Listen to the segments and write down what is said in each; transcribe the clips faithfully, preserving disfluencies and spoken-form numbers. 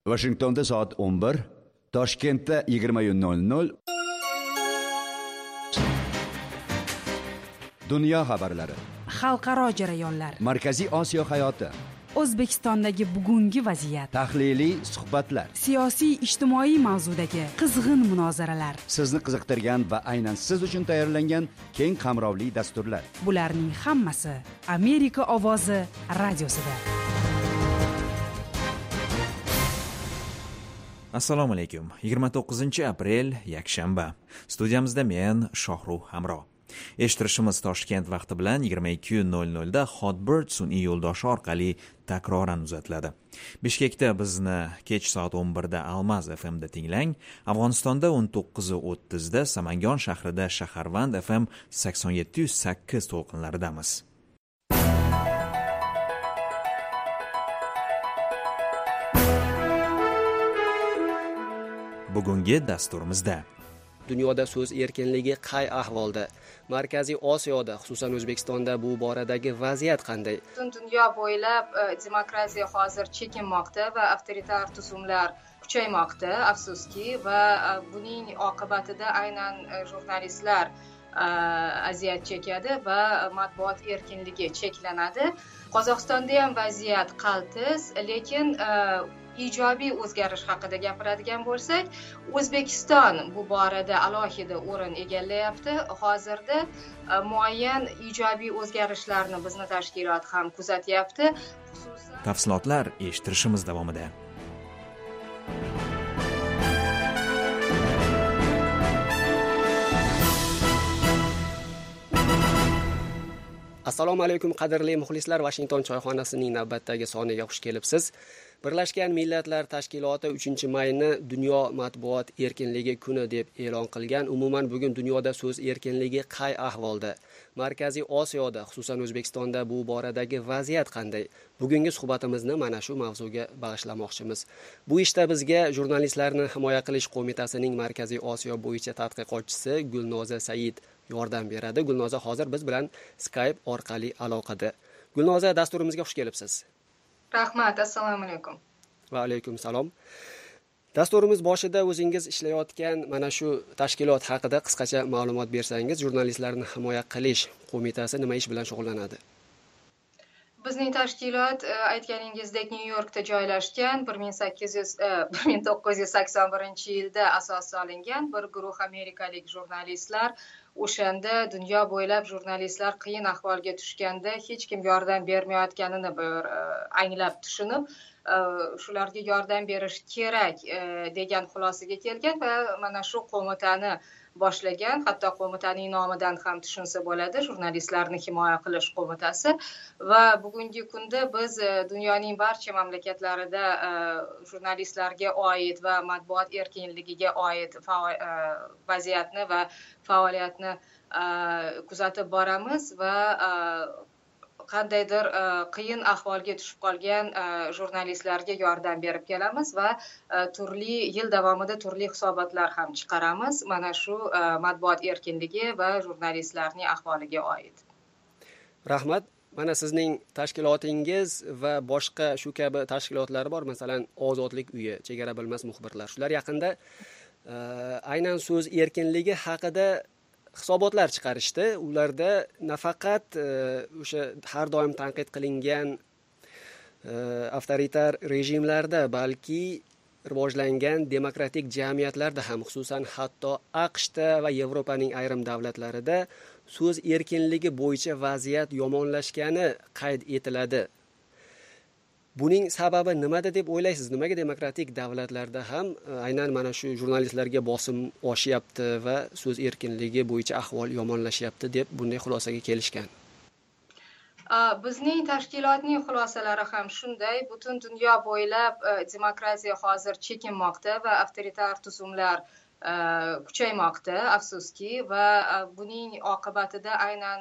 Washingtonda soat o'n bir, Toshkentda yigirma nol nol. Dunyo xabarlari, xalqaro jarayonlar, Markaziy Osiyo hayoti, O'zbekistondagi bugungi vaziyat, tahliliy suhbatlar, siyosiy ijtimoiy mavzudagi qizg'in munozaralar, sizni qiziqtirgan va aynan siz uchun tayyorlangan keng qamrovli dasturlar. Bularning hammasi Amerika ovozi radiosida. Assalomu alaykum. yigirma to'qqizinchi aprel yakshanba. Studiyamizda men Shohruh Hamro. Eshittirishimiz Toshkent vaqti bilan yigirma ikki nol nol da Hotbird sun'iy yo'ldoshi orqali takroran uzatiladi. Bishkekda bizni kech soat o'n birda Almaz F M da tinglang. Afg'onistonda o'n to'qqiz o'ttiz da, Samangon shahrida Shaharvand F M sakson yetti sakkiz to'lqinlaridamiz. Bugungi dasturimizda dunyoda so'z erkinligi qay ahvolda? Markaziy Osiyoda, xususan O'zbekistonda bu boradagi vaziyat qanday? Butun dunyo bo'ylab demokratiya hozir chekinmoqda va avtoritar tuzumlar kuchaymoqda, afsuski, va buning oqibatida aynan jurnalistlar aziyat chekadi va matbuot erkinligi cheklanadi. Qozog'istonda ham vaziyat qaltis, lekin ijobiy o'zgarish haqida gapiradigan bo'lsak, O'zbekiston bu borada alohida o'rin egallayapti. Hozirda muayyan ijobiy o'zgarishlarni bizni tashkilot ham kuzatyapti. Xususan tafsilotlar eshittirishimiz davomida. Assalomu alaykum qadrli muxlislar, Washington choyxonasining navbatdagi soniga xush kelibsiz. Birlashgan Millatlar Tashkiloti uchinchi mayni Dunyo matbuot erkinligi kuni deb e'lon qilgan. Umuman bugun dunyoda so'z erkinligi qay ahvolda? Markaziy Osiyoda, xususan O'zbekistonda bu boradagi vaziyat qanday? Bugungi suhbatimizni mana shu mavzuga bag'ishlamoqchimiz. Bu ishda bizga Jurnalistlarni himoya qilish qo'mitasining Markaziy Osiyo bo'yicha tadqiqotchisi Gulnoza Said yordam beradi. Gulnoza hozir biz bilan Skype orqali aloqada. Gulnoza, dasturimizga xush kelibsiz. Rahmat, assalomu alaykum. Va alaykum salom. Dasturimiz boshida o'zingiz ishlayotgan mana shu tashkilot haqida qisqacha ma'lumot bersangiz, Jurnalistlarni himoya qilish qo'mitasi nima ish bilan shug'ullanadi? Bizning tashkilot aytganingizdek Nyu-Yorkda joylashgan, bir ming to'qqiz yuz sakson birinchi yilda asos solingan bir guruh amerikalik jurnalistlar. O'shanda dunyo bo'ylab jurnalistlar qiyin ahvolga tushganda hech kim yordam bermayotganini bir anglab tushunib, shularga yordam berish kerak degan xulosaga kelgan va mana shu qo'mitani boshlagan. Hatto qo'mitaning nomidan ham tushunsa bo'ladi, Jurnalistlarni himoya qilish qo'mitasi. Va bugungi kunda biz dunyoning barcha mamlakatlarida jurnalistlarga oid va matbuot erkinligiga oid vaziyatni va faoliyatni kuzatib boramiz va qandaydir qiyin ahvolga tushib qolgan jurnalistlarga yordam berib kelamiz va turli yil davomida turli hisobotlar ham chiqaramiz mana shu matbuot erkinligi va jurnalistlarning ahvoliga oid. Rahmat. Mana sizning tashkilotingiz va boshqa shu kabi tashkilotlar bor, masalan, Ozodlik uyi, chegara bilmas muxbirlar. Shular yaqinda aynan so'z erkinligi haqida hisobotlar chiqarishdi. Ularda nafaqat o'sha har doim tanqid qilingan avtoritar rejimlarda, balki rivojlangan demokratik jamiyatlarda ham, xususan hatto AQShda va Yevropaning ayrim davlatlarida so'z erkinligi bo'yicha vaziyat yomonlashgani qayd etiladi. Buning sababi nimada deb o'ylaysiz? Nimaga demokratik davlatlarda ham aynan mana shu jurnalistlarga bosim oshyapti va so'z erkinligi bo'yicha ahvol yomonlashyapti deb bunday xulosaga kelishgan? Bizning tashkilotning xulosalari ham shunday. Butun dunyo bo'ylab demokratiya hozir chekinmoqda va avtoritar tuzumlar kuchaymoqda, afsuski, va buning oqibatida aynan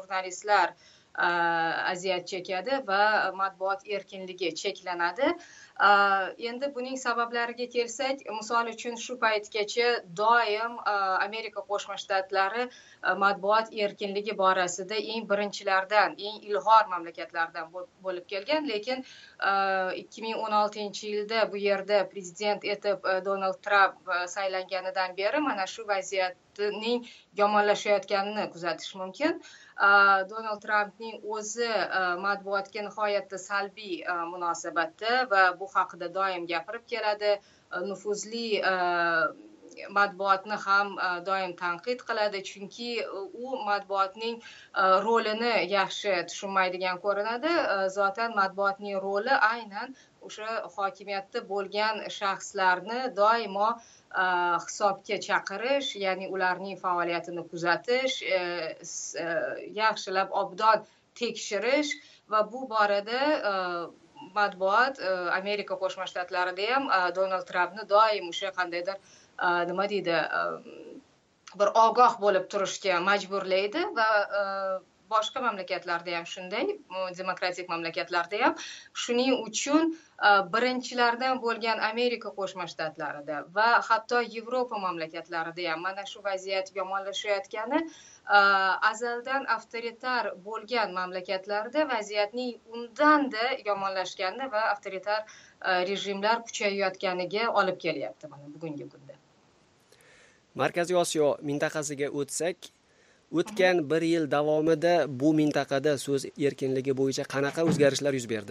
jurnalistlar aziyat chekadi va matbuot erkinligi cheklanadi. Endi buning sabablariga kelsak, misol uchun shu paytgacha doim Amerika Qo'shma Shtatlari matbuot erkinligi borasida eng birinchilardan, eng ilg'or mamlakatlardan bo'lib kelgan, lekin ikki ming o'n oltinchi yilda bu yerda prezident etib Donald Tramp saylanganidan beri mana shu vaziyatning yomonlashayotganini kuzatish mumkin. Donald Trampning o'zi matbuotga nihoyatda salbiy munosabatda va bu haqida doim gapirib keladi. Nufuzli matbuotni ham doim tanqid qiladi, chunki u matbuotning rolini yaxshi tushunmaydigan ko'rinadi. Zotan matbuotning roli aynan o'sha hokimiyatda bo'lgan shaxslarni doimo hisobga chaqirish, ya'ni ularning faoliyatini kuzatish, yaxshilab obdon tekshirish va bu borada matbuot Amerika Qo'shma Shtatlarida ham Donald Trampni doim o'sha qandaydir nima deydi, bir ogoh bo'lib turishga majburlaydi va boshqa mamlakatlarda ham shunday, demokratik mamlakatlarda ham. Shuning uchun birinchilardan bo'lgan Amerika Qo'shma Shtatlarida va hatto Yevropa mamlakatlarida ham mana shu vaziyat yomonlashayotgani, azaldan avtoritar bo'lgan mamlakatlarda vaziyatning undanda yomonlashgani va avtoritar rejimlar kuchayayotganiga olib kelyapti mana bugungi kunda. Markaziy Osiyo mintaqasiga o'tsak, o'tgan bir yil davomida bu mintaqada so'z erkinligi bo'yicha qanaqa o'zgarishlar yuz berdi?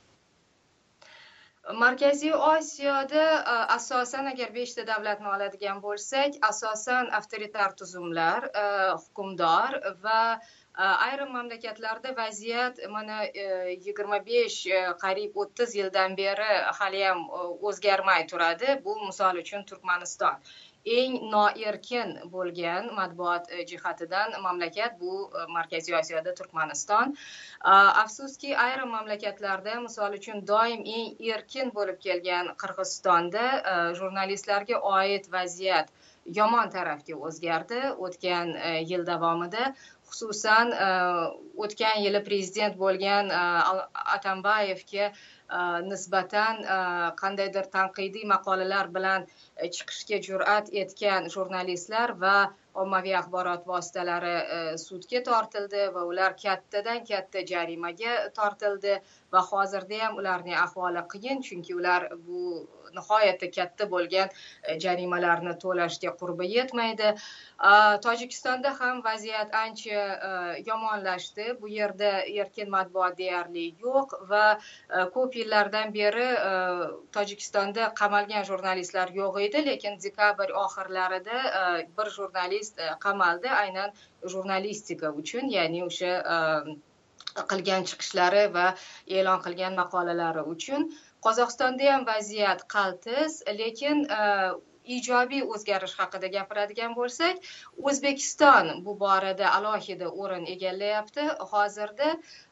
Markaziy Osiyoda asosan agar beshta davlatni oladigan bo'lsak, asosan avtoritar tuzumlar, hukmdor va ayrim mamlakatlarda vaziyat mana yigirma besh qariyb o'ttiz yildan beri hali ham o'zgarmay turadi. Bu misol uchun Turkmaniston. Eng noerkin bo'lgan matbuot jihatidan mamlakat bu Markaziy Osiyoda Turkmaniston. Afsuski ayrim mamlakatlarda, misol uchun doim eng erkin bo'lib kelgan Qirg'izistonda jurnalistlarga oid vaziyat yomon tarafga o'zgardi o'tgan yil davomida. Xususan o'tgan yili prezident bo'lgan Atambayevga nisbatan qandaydir tanqidiy maqolalar bilan chiqishga jur'at etgan jurnalistlar va ommaviy axborot vositalari sudga tortildi va ular kattadan katta jarimaga tortildi va hozirda ham ularning ahvoli qiyin, chunki ular bu nihoyatda katta bo'lgan jarimalarni to'lashga qurbi yetmaydi. Tojikistonda ham vaziyat ancha yomonlashdi. Bu yerda erkin matbuot deyarli yo'q va ko'p yillardan beri Tojikistonda qamalgan jurnalistlar yo'q edi, lekin dekabr oxirlarida bir jurnalist qamaldi aynan jurnalistika uchun, ya'ni o'sha qilgan chiqishlari va e'lon qilgan maqolalari uchun. Qozog'istonda ham vaziyat qaltis, lekin ijobiy o'zgarish haqida gapiradigan bo'lsak, O'zbekiston bu borada alohida o'rin egallayapti. Hozirda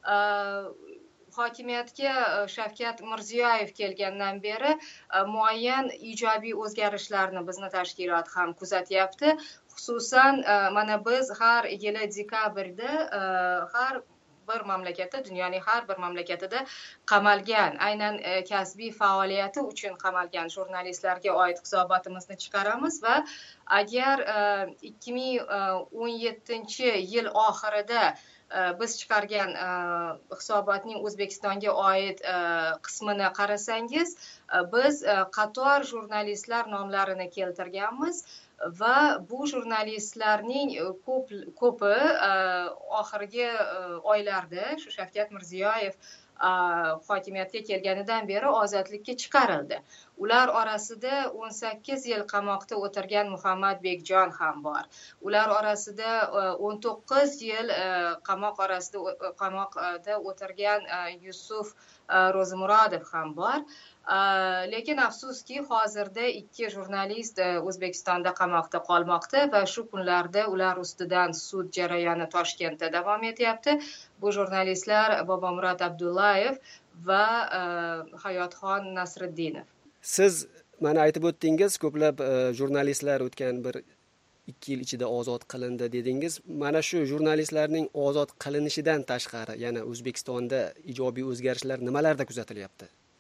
hokimiyatga Shavkat Mirziyoyev kelgandan beri muayyan ijobiy o'zgarishlarni bizni tashkilot ham kuzatyapti. Xususan mana biz har yili dekabrda har bir mamlakatda, dunyoning har bir mamlakatida qamalgan, aynan kasbiy faoliyati uchun qamalgan jurnalistlarga oid hisobotimizni chiqaramiz va agar ikki ming o'n yettinchi yil oxirida biz chiqargan hisobotning O'zbekistonga oid qismini qarasangiz, biz qator jurnalistlar nomlarini keltirganmiz va bu jurnalistlarning ko'p ko'pi oxirgi oylarda shu Shavkat Mirziyoyev hokimiyatga kelganidan beri ozodlikka chiqarildi. Ular orasida o'n sakkiz yil qamoqda o'tirgan Muhammad Bekjon ham bor. Ular orasida o'n to'qqiz yil qamoq orasida qamoqda o'tirgan Yusuf Ro'zimurodov ham bor. Lekin afsuski hozirda ikki jurnalist O'zbekistonda qamoqda qolmoqda va shu kunlarda ular ustidan sud jarayoni Toshkentda davom etyapti. Bu jurnalistlar Bobomurod Abdullayev va Hayotxon Nasriddinov. Siz mana aytib o'tdingiz, ko'plab jurnalistlar o'tgan bir ikki yil ichida ozod qilindi dedingiz. Mana shu jurnalistlarning ozod qilinishidan tashqari yana O'zbekistonda ijobiy o'zgarishlar nimalarda kuzatilyapti?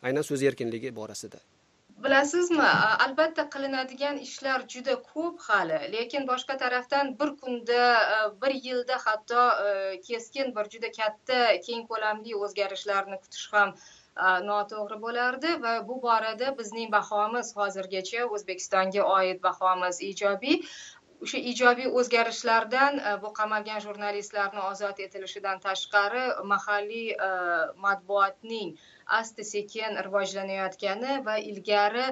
aynan so'z erkinligi borasida. Bilasizmi, albatta qilinadigan ishlar juda ko'p hali, lekin boshqa tarafdan bir kunda, bir yilda hatto keskin bir juda katta keng ko'lamli o'zgarishlarni kutish ham noto'g'ri bo'lardi va bu borada bizning bahomiz hozirgacha O'zbekistonga oid bahomiz ijobiy. O'sha ijobiy o'zgarishlardan bu qamalgan jurnalistlarni ozod etilishidan tashqari mahalliy matbuotning asta sekin rivojlanayotgani va ilgari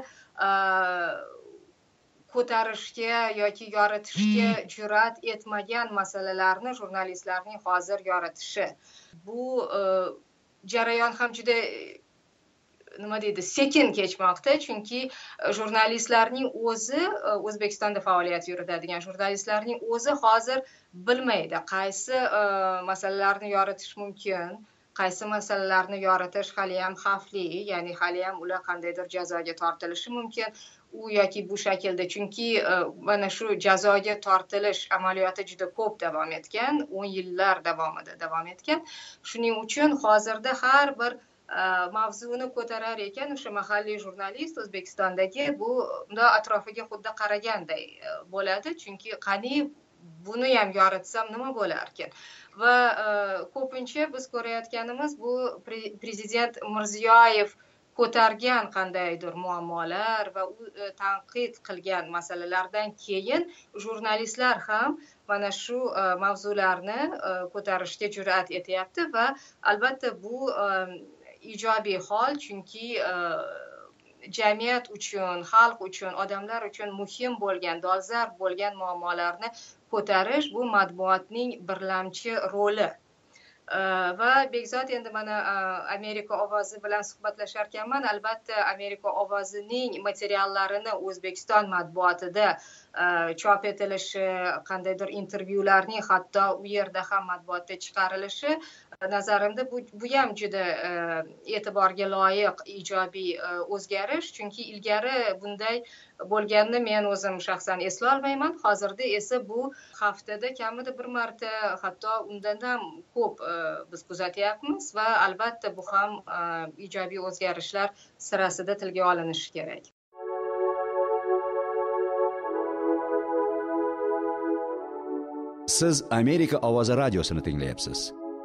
ko'tarishga yoki yoritishga jur'at etmagan masalalarni jurnalistlarning hozir yoritishi. Bu jarayon ham juda nima deydi, sekin kechmoqda, chunki jurnalistlarning o'zi, O'zbekistonda faoliyat yuritadigan jurnalistlarning o'zi hozir bilmaydi qaysi masalalarni yoritish mumkin, qaysi masalalarni yoritish hali ham xavfli, ya'ni hali ham ular qandaydir jazoga tortilishi mumkin u yoki bu shaklda, chunki mana shu jazoga tortilish amaliyoti juda ko'p davom etgan, o'n yillar davomida davom etgan. Shuning uchun hozirda har bir mavzuni ko'tarar ekan o'sha mahalliy jurnalist O'zbekistondagi bu unda atrofiga xuddi qaraganday bo'ladi, chunki qani buni ham yoritsam nima bo'lar ekan. Va ko'pincha biz ko'rayotganimiz bu prezident Mirziyoyev ko'targan qandaydir muammolar va u tanqid qilgan masalalardan keyin jurnalistlar ham mana shu mavzularni ko'tarishga jur'at etyapti va albatta bu ijobiy hol, chunki jamiyat uchun, xalq uchun, odamlar uchun muhim bo'lgan, dolzarb bo'lgan muammolarni ko'tarish bu matbuotning birlamchi roli. Va Bekzod endi mana Amerika ovozi bilan suhbatlashar ekanman. Albatta Amerika ovozining materiallarini O'zbekiston matbuotida chop etilishi, qandaydir intervyularning hatto u yerda ham matbuotda chiqarilishi nazarimda bu bu ham juda e'tiborga loyiq ijobiy o'zgarish, chunki ilgari bunday bo'lganini men o'zim shaxsan eslolmayman. Hozirda esa bu haftada kamida bir marta, hatto undan ham ko'p biz kuzatyapmiz va albatta bu ham ijobiy o'zgarishlar sirasida tilga olinishi kerak. Siz Amerika ovozi radiosini tinglayapsiz.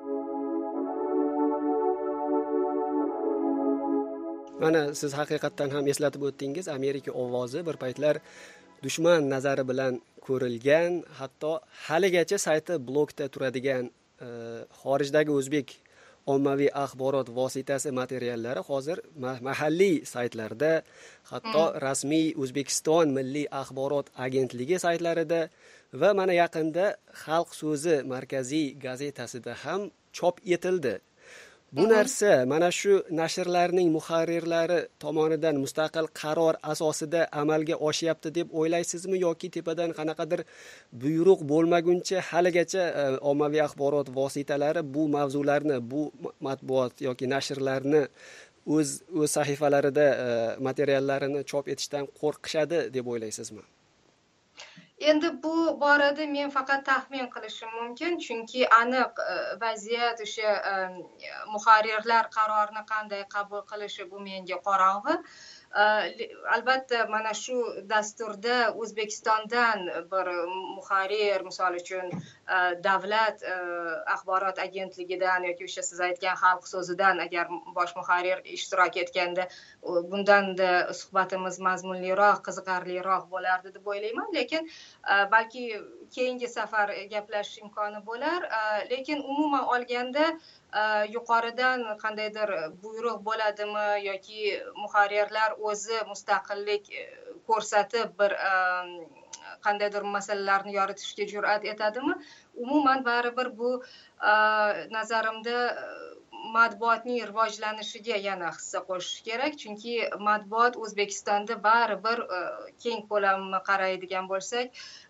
Mana siz haqiqatdan ham eslatib o'tdingiz, Amerika ovozi bir paytlar dushman nazari bilan ko'rilgan, hatto haligacha sayti blokda turadigan xorijdagi o'zbek ommaviy axborot vositasi materiallari hozir mahalliy saytlarda, hatto rasmiy O'zbekiston Milliy axborot agentligi saytlarida va mana yaqinda Xalq so'zi markaziy gazetasida ham chop etildi. Bu narsa mana shu nashrlarning muharrirlari tomonidan mustaqil qaror asosida amalga oshyapti deb o'ylaysizmi yoki tepadan qanaqadir buyruq bo'lmaguncha haligacha ommaviy axborot vositalari bu mavzularni, bu matbuot yoki nashrlarni o'z o'z sahifalarida materiallarini chop etishdan qo'rqishadi deb o'ylaysizmi? Endi bu borada men faqat taxmin qilishim mumkin, chunki aniq vaziyat o'sha muharrirlar qarorini qanday qabul qilishi bu menga qorong'i. Albatta mana shu dasturda O'zbekistondan bir muharrir, misol uchun davlat axborot agentligidan yoki o'sha siz aytgan Xalq so'zidan agar bosh muharrir ishtirok etganda bundan-da suhbatimiz mazmunliroq, qiziqarliroq bo'lardi deb o'ylayman, lekin balki keyingi safar gaplashish imkoni bo'lar, lekin umuman olganda yuqoridan qandaydir buyruq bo'ladimi yoki muharrirlar o'zi mustaqillik ko'rsatib bir qandaydir masalalarni yoritishga jur'at etadimi? Umuman baribir bu nazarimda matbuotning rivojlanishiga yana hissa qo'shish kerak, chunki matbuot O'zbekistonda baribir keng ko'lamni qaraydigan bo'lsak,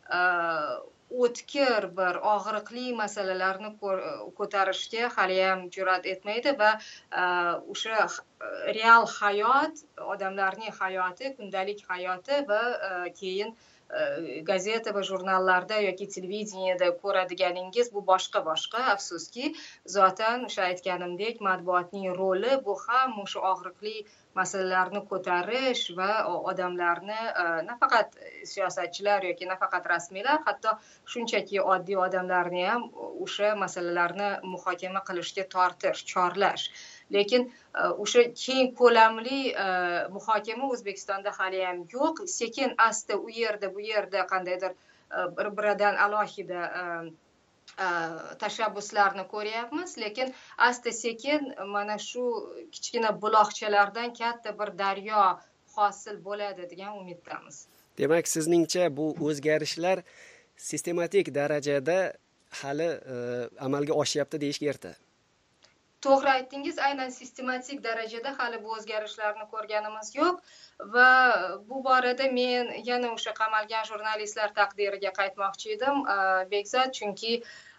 o'tkir bir og'riqli masalalarni ko'tarishga hali ham jur'at etmaydi va o'sha real hayot, odamlarning hayoti, kundalik hayoti va keyin gazeta va jurnallarda yoki televideniyada ko'radiganingiz bu boshqa boshqa. Afsuski, zotan o'sha aytganimdek matbuotning roli bu ham o'sha og'riqli masalalarni ko'tarish va odamlarni nafaqat siyosatchilar yoki nafaqat rasmiylar, hatto shunchaki oddiy odamlarni ham o'sha masalalarni muhokama qilishga tortish, chorlash. Lekin o'sha keng ko'lamli muhokama O'zbekistonda hali ham yo'q. Sekin asta u yerda bu yerda qandaydir bir-biridan alohida tashabbuslarni ko'ryapmiz, lekin asta sekin mana shu kichkina buloqchalardan katta bir daryo hosil bo'ladi degan umiddamiz. Demak, sizningcha bu o'zgarishlar sistematik darajada hali amalga oshyapti deyishga erta. To'g'ri aytdingiz, aynan sistematik darajada hali bu o'zgarishlarni ko'rganimiz yo'q va bu borada men yana o'sha qamalgan jurnalistlar taqdiriga qaytmoqchi edim, Bekzod, chunki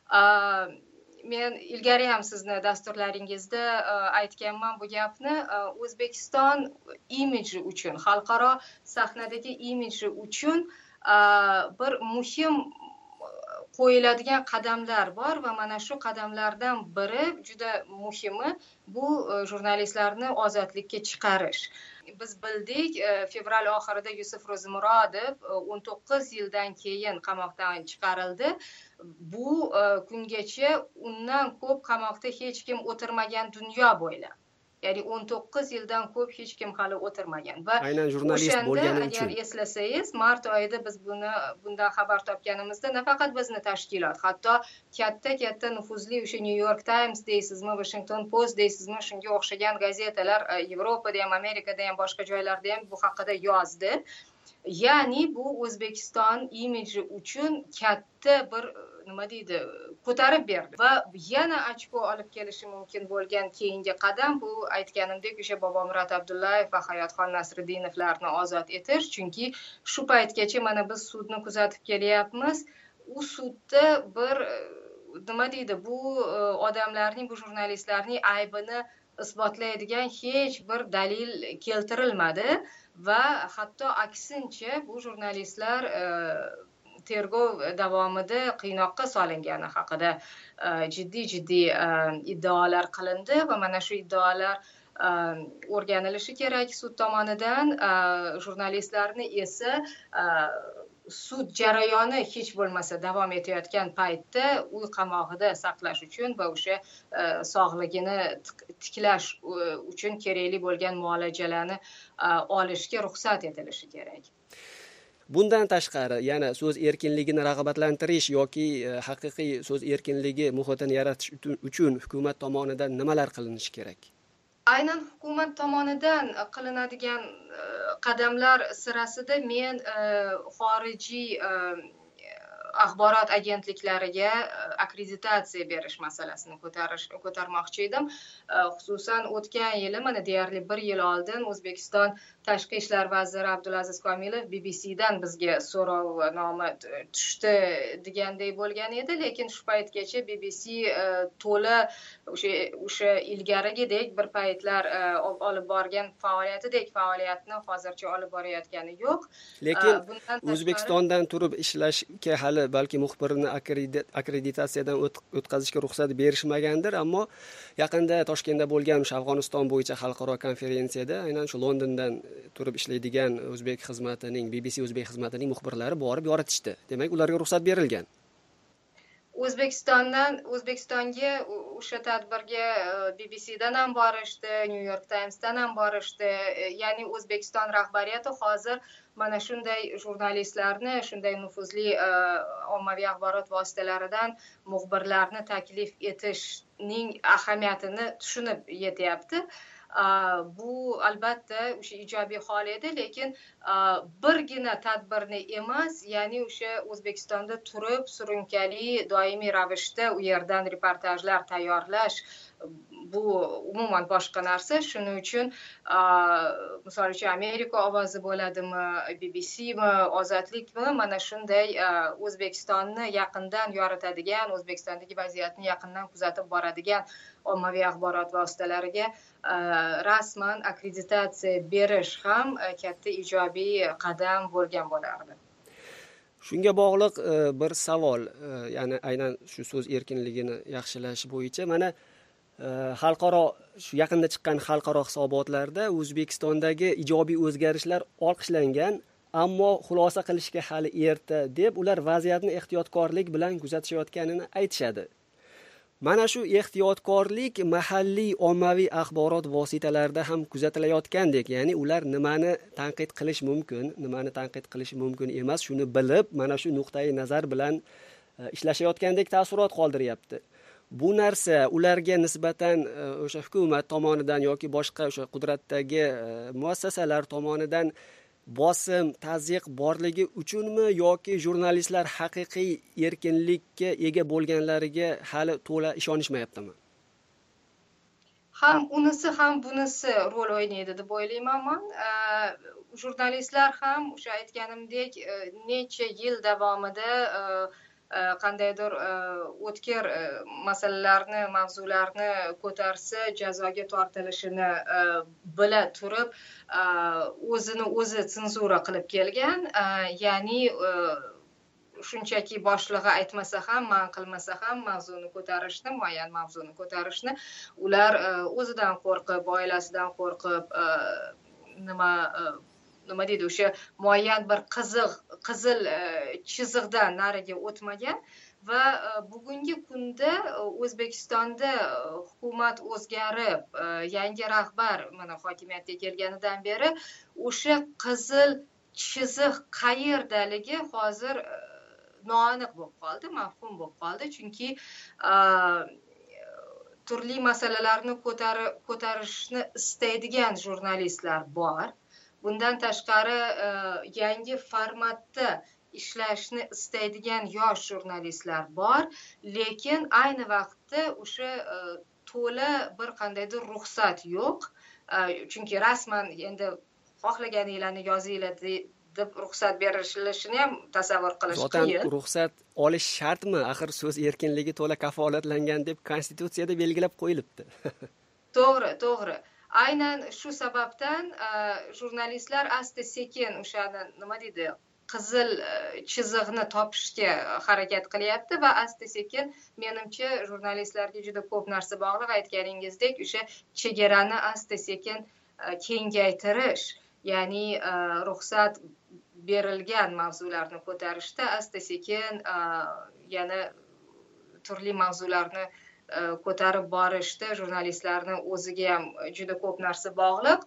men ilgari ham sizni dasturlaringizda aytganman bu gapni. O'zbekiston imidji uchun, xalqaro sahnadagi imidji uchun bir muhim qo'yiladigan qadamlar bor va mana shu qadamlardan biri juda muhimi bu jurnalistlarni ozodlikka chiqarish. Biz bildik, fevral oxirida Yusuf Ro'zimurodov o'n to'qqiz yildan keyin qamoqdan chiqarildi. Bu kungacha undan ko'p qamoqda hech kim o'tirmagan dunyo bo'ylab. Ya'ni o'n to'qqiz yildan ko'p hech kim hali o'tirmagan va aynan jurnalist bo'lgani uchun, agar eslasangiz, mart oyida biz buni bundan xabar topganimizda nafaqat bizni tashkilot, hatto katta-katta nufuzli o'sha New York Times deysizmi, Washington Post deysizmi, shunga o'xshagan gazetalar Yevropada ham, Amerikada ham, boshqa joylarda ham bu haqida yozdi. Ya'ni bu O'zbekiston imidji uchun katta bir nima deydi, ko'tarib berdi va yana ochko olib kelishi mumkin bo'lgan keyingi qadam bu aytganimdek o'sha Bobomurod Abdullayev va Hayotxon Nasriddinovlarni ozod etish, chunki shu paytgacha mana biz sudni kuzatib kelyapmiz. U sudda bir nima deydi, bu odamlarning, bu jurnalistlarning aybini isbotlaydigan hech bir dalil keltirilmadi va hatto aksincha bu jurnalistlar tergov davomida qiynoqqa solingani haqida jiddiy-jiddiy iddaolar qilindi va mana shu iddaolar o'rganilishi kerak sud tomonidan. Jurnalistlarni esa sud jarayoni hech bo'lmasa davom etayotgan paytda uy qamog'ida saqlash uchun va o'sha sog'ligini tiklash uchun kerakli bo'lgan muolajalarni olishga ruxsat etilishi kerak. Bundan tashqari yana so'z erkinligini rag'batlantirish yoki haqiqiy so'z erkinligi muhitini yaratish uchun hukumat tomonidan nimalar qilinishi kerak? Aynan hukumat tomonidan qilinadigan qadamlar sirasida men xorijiy axborot agentliklariga akkreditatsiya berish masalasini ko'tarish ko'tarmoqchi edim. Xususan o'tgan yili, mana deyarli bir yil oldin O'zbekiston Tashqi ishlar vaziri Abdulaziz Komilov B B C'dan bizga so'rovnoma tushdi deganday bo'lgan edi, lekin shu paytgacha B B C to'la o'sha o'sha ilgarigidek bir paytlar olib borgan faoliyatidek faoliyatni hozircha olib borayotgani yo'q. Lekin O'zbekistondan turib ishlashga hali balki muxbirini akkreditatsiyadan o'tkazishga ruxsat berishmagandir, ammo yaqinda Toshkentda bo'lgan Afg'oniston bo'yicha xalqaro konferensiyada aynan shu Londondan turib ishlaydigan o'zbek xizmatining, B B C o'zbek xizmatining muxbirlari borib yoritishdi. Demak, ularga ruxsat berilgan. O'zbekistondan O'zbekistonga o'sha tadbirga B B C'dan ham borishdi, New York Times'dan ham borishdi. Ya'ni O'zbekiston rahbariyati hozir mana shunday jurnalistlarni, shunday nufuzli ommaviy axborot vositalaridan muxbirlarni taklif etishning ahamiyatini tushunib yetyapti. Bu albatta o'sha ijobiy hol edi, lekin birgina tadbirni emas, ya'ni o'sha O'zbekistonda turib surunkali doimiy ravishda u yerdan reportajlar tayyorlash bu umuman boshqa narsa. Shuning uchun misol uchun Amerika ovozi bo'ladimi, B B C'mi, Ozodlikmi, mana shunday O'zbekistonni yaqindan yoritadigan, O'zbekistondagi vaziyatni yaqindan kuzatib boradigan ommaviy axborot vositalariga rasman akkreditatsiya berish ham katta ijobiy qadam bo'lgan bo'lardi. Shunga bog'liq bir savol, ya'ni aynan shu so'z erkinligini yaxshilash bo'yicha, mana xalqaro shu yaqinda chiqqan xalqaro hisobotlarda O'zbekistondagi ijobiy o'zgarishlar olqishlangan, ammo xulosa qilishga hali erta deb ular vaziyatni ehtiyotkorlik bilan kuzatishayotganini aytishadi. Mana shu ehtiyotkorlik mahalliy ommaviy axborot vositalarida ham kuzatilayotgandek, ya'ni ular nimani tanqid qilish mumkin, nimani tanqid qilish mumkin emas, shuni bilib, mana shu nuqtai nazar bilan ishlashayotgandek taassurot qoldiryapti. Bu narsa ularga nisbatan o'sha hukumat tomonidan yoki boshqa o'sha qudratdagi muassasalar tomonidan bosim, tazyiq borligi uchunmi yoki jurnalistlar haqiqiy erkinlikka ega bo'lganlariga hali to'la ishonishmayaptimi? Ham unisi ham bunisi rol o'ynaydi deb o'ylayman men. Jurnalistlar ham o'sha aytganimdek necha yil davomida qandaydir o'tkir masalalarni, mavzularni ko'tarsa jazoga tortilishini bila turib o'zini o'zi senzura qilib kelgan. Ya'ni shunchaki boshlig'i aytmasa ham, man qilmasa ham mavzuni ko'tarishni, muayyan mavzuni ko'tarishni ular o'zidan qo'rqib, oilasidan qo'rqib, nima nima deydi, o'sha muayyan bir qiziq qizil chiziqdan nariga o'tmagan va bugungi kunda O'zbekistonda hukumat o'zgarib, yangi rahbar mana hokimiyatga kelganidan beri o'sha qizil chiziq qayerdaligi hozir noaniq bo'lib qoldi, mavhum bo'lib qoldi, chunki turli masalalarni ko'tarishni istaydigan jurnalistlar bor. Bundan tashqari yangi formatda ishlashni istaydigan yosh jurnalistlar bor, lekin ayni vaqtda o'sha to'la bir qandaydir ruxsat yo'q. Chunki rasman endi xohlaganinglarni yozinglar deb ruxsat berilishini ham tasavvur qilish qiyin. Zotan ruxsat olish shartmi? Axir so'z erkinligi to'la kafolatlangan deb konstitutsiyada belgilab qo'yilibdi. To'g'ri, to'g'ri. Aynan shu sababdan jurnalistlar asta sekin o'shani nima deydi, qizil chiziqni topishga harakat qilyapti va asta sekin menimcha jurnalistlarga juda ko'p narsa bog'liq. Aytganingizdek, o'sha chegarani asta sekin kengaytirish, ya'ni ruxsat berilgan mavzularni ko'tarishda asta sekin yana turli mavzularni ko'tarib borishda jurnalistlarni o'ziga ham juda ko'p narsa bog'liq.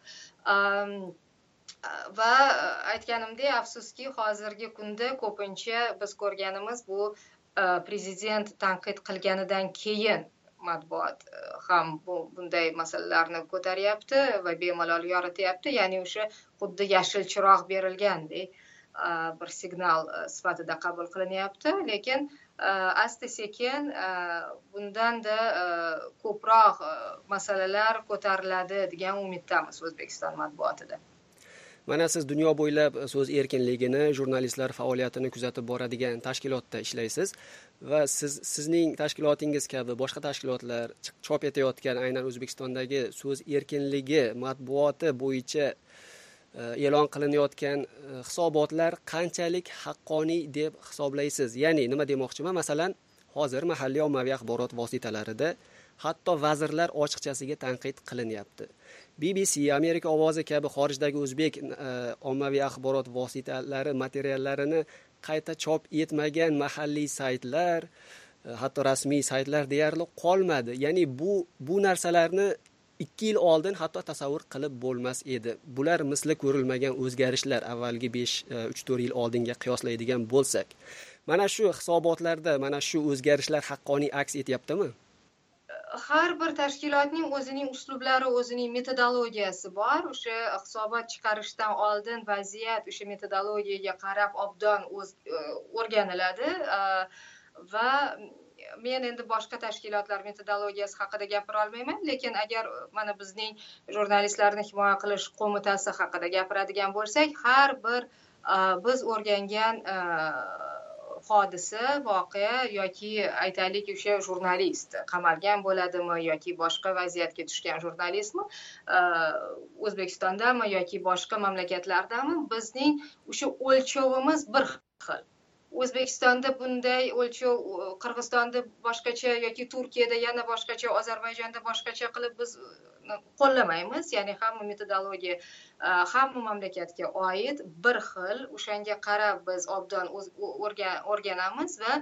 Va aytganimdek, afsuski hozirgi kunda ko'pincha biz ko'rganimiz bu prezident tanqid qilganidan keyin matbuot ham bu bunday masalalarni ko'taryapti va bemalol yorityapti, ya'ni o'sha xuddi yashil chiroq berilgandek bir signal sifatida qabul qilinyapti, lekin asta sekin bundanda ko'proq masalalar ko'tariladi degan umiddamiz O'zbekiston matbuotida. Mana siz dunyo bo'ylab so'z erkinligini, jurnalistlar faoliyatini kuzatib boradigan tashkilotda ishlaysiz va siz sizning tashkilotingiz kabi boshqa tashkilotlar chop etayotgan aynan O'zbekistondagi so'z erkinligi matbuoti bo'yicha e'lon qilinayotgan hisobotlar qanchalik haqqoniy deb hisoblaysiz? Ya'ni nima demoqchiman? Masalan, hozir mahalliy ommaviy axborot vositalarida hatto vazirlar ochiqchasiga tanqid qilinyapti. B B C, Amerika ovozi kabi xorijdagi o'zbek ommaviy axborot vositalari materiallarini qayta chop etmagan mahalliy saytlar, hatto rasmiy saytlar deyarli qolmadi. Ya'ni bu bu narsalarni ikki yil oldin hatto tasavvur qilib bo'lmas edi. Bular misli ko'rilmagan o'zgarishlar avvalgi besh uch to'rt yil oldinga qiyoslaydigan bo'lsak. Mana shu hisobotlarda mana shu o'zgarishlar haqqoniy aks etyaptimi? Har bir tashkilotning o'zining uslublari, o'zining metodologiyasi bor. O'sha hisobot chiqarishdan oldin vaziyat o'sha metodologiyaga qarab obdon o'rganiladi va men endi boshqa tashkilotlar metodologiyasi haqida gapira olmayman, lekin agar mana bizning jurnalistlarni himoya qilish qo'mitasi haqida gapiradigan bo'lsak, har bir biz o'rgangan hodisa, voqea yoki aytaylik o'sha jurnalist qamalgan bo'ladimi yoki boshqa vaziyatga tushgan jurnalistmi, O'zbekistondami yoki boshqa mamlakatlardami, bizning o'sha o'lchovimiz bir xil. O'zbekistonda bunday o'lchov, Qirg'izistonda boshqacha yoki Turkiyada yana boshqacha, Ozarbayjonda boshqacha qilib biz qo'llamaymiz. Ya'ni hamma metodologiya hamma mamlakatga oid bir xil. O'shanga qarab biz obdon o'rganamiz va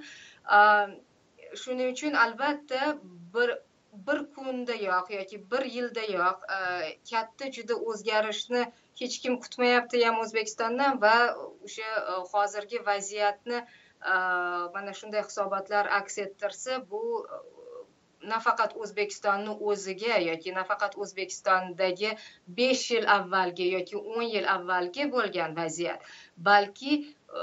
shuning uchun albatta bir bir kundayoq yoki bir yildayoq katta juda o'zgarishni hech kim kutmayapti ham O'zbekistondan va o'sha hozirgi vaziyatni mana shunday hisobotlar aks ettirsa, bu nafaqat O'zbekistonni o'ziga yoki nafaqat O'zbekistondagi besh yil avvalgi yoki o'n yil avvalgi bo'lgan vaziyat, balki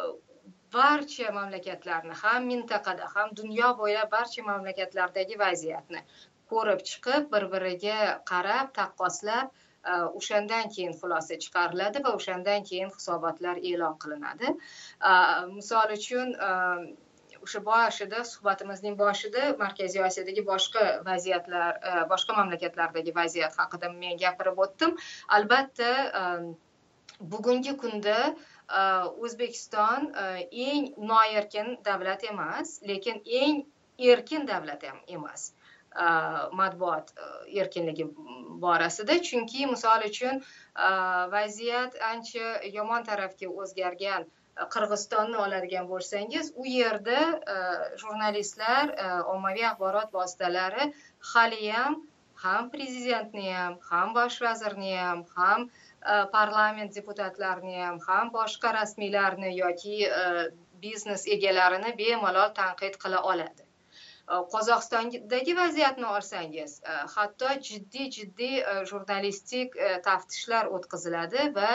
barcha mamlakatlarni, ham mintaqada, ham dunyo bo'ylab barcha mamlakatlardagi vaziyatni ko'rib chiqib, bir-biriga qarab, taqqoslab, o'shandan keyin xulosa chiqariladi va o'shandan keyin hisobotlar e'lon qilinadi. Misol uchun, o'sha boshida, suhbatimizning boshida Markaziy Osiyodagi boshqa vaziyatlar, boshqa mamlakatlardagi vaziyat haqida men gapirib o'tdim. Albatta, bugungi kunda O'zbekiston eng noerkin davlat emas, lekin eng erkin davlat ham emas. Matbuot erkinligi borasida, chunki misol uchun vaziyat ancha yomon tarafga o'zgargan Qirg'izistonni oladigan bo'lsangiz, u yerda jurnalistlar, ommaviy axborot vositalari hali ham ham prezidentni ham, ham bosh vazirni ham, ham parlament deputatlarini ham, ham boshqa rasmiylarni yoki biznes egalarini bemalol tanqid qila oladi. Qozog'istondagi vaziyatni olsangiz, hatto jiddiy-jiddiy jurnalistik taftishlar o'tkaziladi va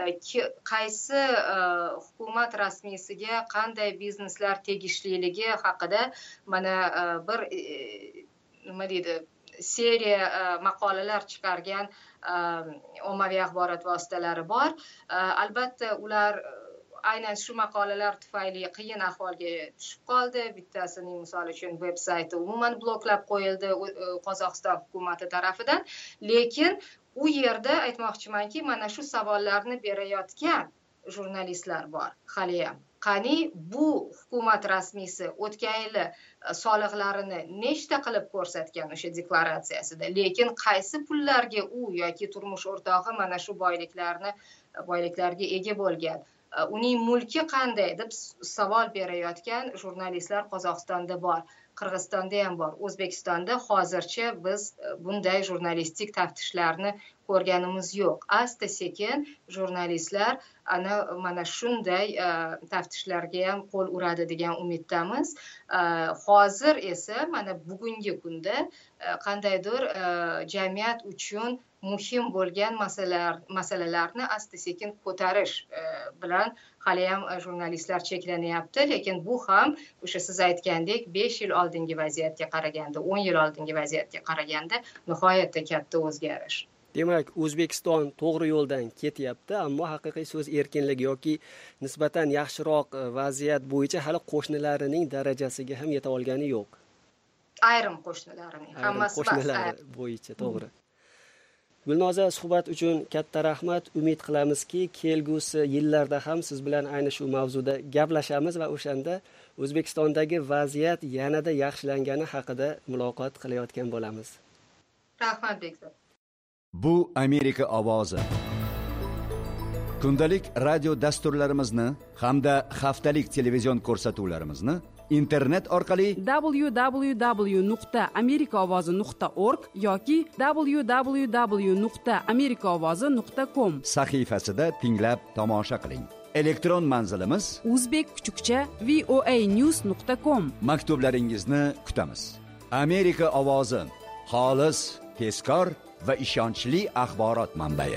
qaysi hukumat rasmiysiga qanday bizneslar tegishliligi haqida mana bir nima deydi, seriya maqolalar chiqargan ommaviy axborot vositalari bor. Albatta, ular aynan shu maqolalar tufayli qiyin ahvolga tushib qoldi. Bittasining misol uchun veb-sayti umuman bloklab qo'yildi Qozog'iston hukumati tarafidan. Lekin u yerda aytmoqchimanki, mana shu savollarni berayotgan jurnalistlar bor hali ham. Qani bu hukumat rasmiysi o'tgan yili soliqlarini nechta qilib ko'rsatgan o'sha deklaratsiyasida, lekin qaysi pullarga u yoki turmush o'rtog'i mana shu boyliklarni boyliklarga ega bo'lgan, uning mulki qanday deb savol berayotgan jurnalistlar Qozog'istonda bor, Qirg'izistonda ham bor. O'zbekistonda hozircha biz bunday jurnalistik taftishlarni ko'rganimiz yo'q. Asta sekin jurnalistlar ana mana shunday taftishlarga ham qo'l uradi degan umiddamiz. Hozir esa mana bugungi kunda qandaydir jamiyat uchun muhim bo'lgan masalalar masalalarni asta sekin ko'tarish bilan hali ham jurnalistlar cheklanyapti, lekin bu ham o'sha siz aytgandek besh yil oldingi vaziyatga qaraganda, o'n yil oldingi vaziyatga qaraganda nihoyatda katta o'zgarish. Demak, O'zbekiston to'g'ri yo'ldan ketyapti, ammo haqiqiy so'z erkinligi yoki nisbatan yaxshiroq vaziyat bo'yicha hali qo'shnilarining darajasiga ham yeta olgani yo'q. Ayrim qo'shnilarining, hammasi qo'shnilari bo'yicha, to'g'ri. Gulnoza, suhbat uchun katta rahmat. Umid qilamizki, kelgusi yillarda ham siz bilan ayni shu mavzuda gaplashamiz va o'shanda O'zbekistondagi vaziyat yanada yaxshilangani haqida muloqot qilayotgan bo'lamiz. Rahmat Bekzod. Bu Amerika ovozi. Kundalik radio dasturlarimizni hamda haftalik televizion ko'rsatuvlarimizni internet orqali w w w nuqta amerika ovozi nuqta org yoki w w w nuqta amerika ovozi nuqta com sahifasida tinglab tomosha qiling. Elektron manzilimiz uzbek kuchukcha voa news nuqta com. Maktublaringizni kutamiz. Amerika ovozi, xolis, tezkor va ishonchli axborot manbai.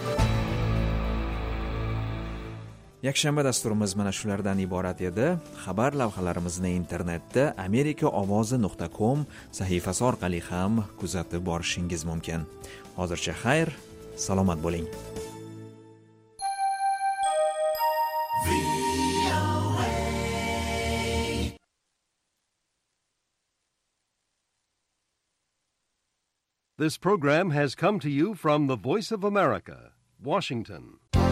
Yakshanba dasturimiz mana shulardan iborat edi. Xabar lavhalarimizni internetda amerika ovozi nuqta com sahifasi orqali ham kuzatib borishingiz mumkin. Hozircha xayr, salomat bo'ling. This program has come to you from the Voice of America, Washington.